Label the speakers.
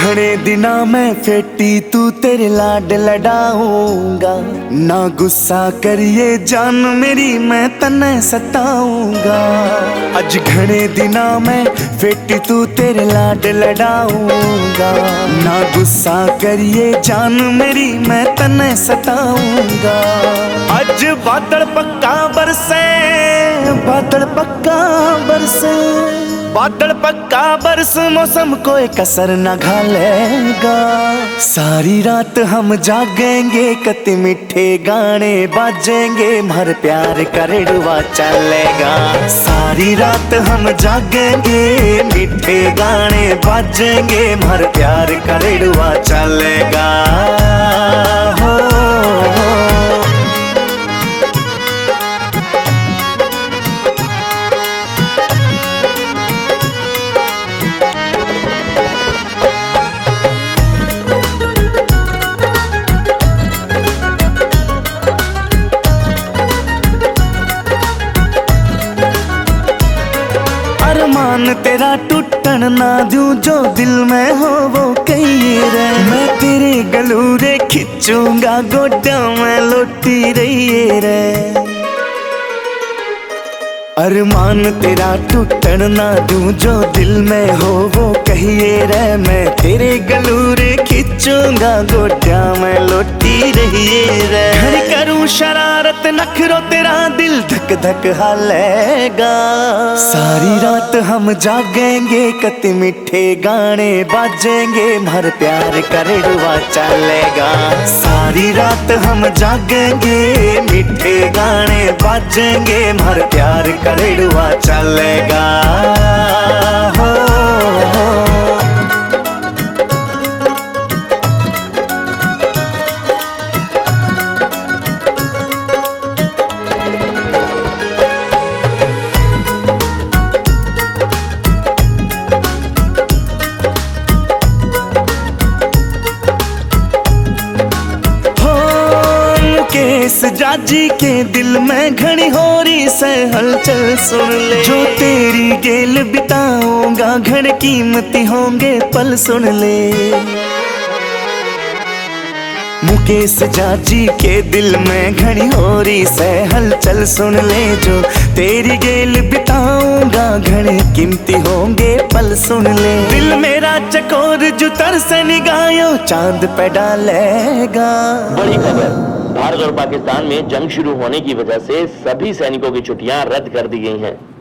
Speaker 1: घने दिना मैं फेटी तू तेरे लाड लडाऊंगा। ना गुस्सा करिए जान मेरी मैं तन्ने सताऊंगा। अज घने दिना मैं फेटी तू तेरे लाड लडाऊंगा। ना गुस्सा करिए जान मेरी मैं तन्ने सताऊंगा। अज बादल पक्का बरसे, बादल पक्का बरसे, बादल पक्का बरस मौसम कोई कसर न घालेगा। सारी रात हम जागेंगे कति मीठे गाने बाजेंगे मर प्यार करेड़ुआ चलेगा। सारी रात हम जागेंगे मीठे गाने बाजेंगे मर प्यार करेड़ुआ चलेगा। हो अरमान तेरा टूटन ना दूं जो दिल में हो वो कही रे। मैं तेरे गलूरे खिंचूंगा गोड्डा में लोटी रही रे। अरमान तेरा टूटन ना दूं जो दिल में हो वो कहिए रे। मैं तेरे गलूरे खिंचूंगा गोड्डा में लोटी रहिए रे। घर करूं शरारत नखरो तेरा दिल धक धक हालेगा। सारी रात हम जागेंगे कति मीठे गाने बाजेंगे मर प्यार करेड़ुआ चलेगा। सारी रात हम जागेंगे मीठे गाने बाजेंगे मर प्यार करेड़ुआ चलेगा। हो केस जाजी के दिल में घनी होरी से हलचल सुन ले। जो तेरी गेल बिताऊंगा घने कीमती होंगे पल सुन ले। मुकेश जाजी के दिल में घनी होरी से हलचल सुन ले। जो तेरी गेल बिताऊंगा घने कीमती होंगे पल सुन ले। दिल मेरा चकोर जुतर से निगाहों चांद पे डालेगा।
Speaker 2: बड़ी खबर, भारत और पाकिस्तान में जंग शुरू होने की वजह से सभी सैनिकों की छुट्टियां रद्द कर दी गई हैं।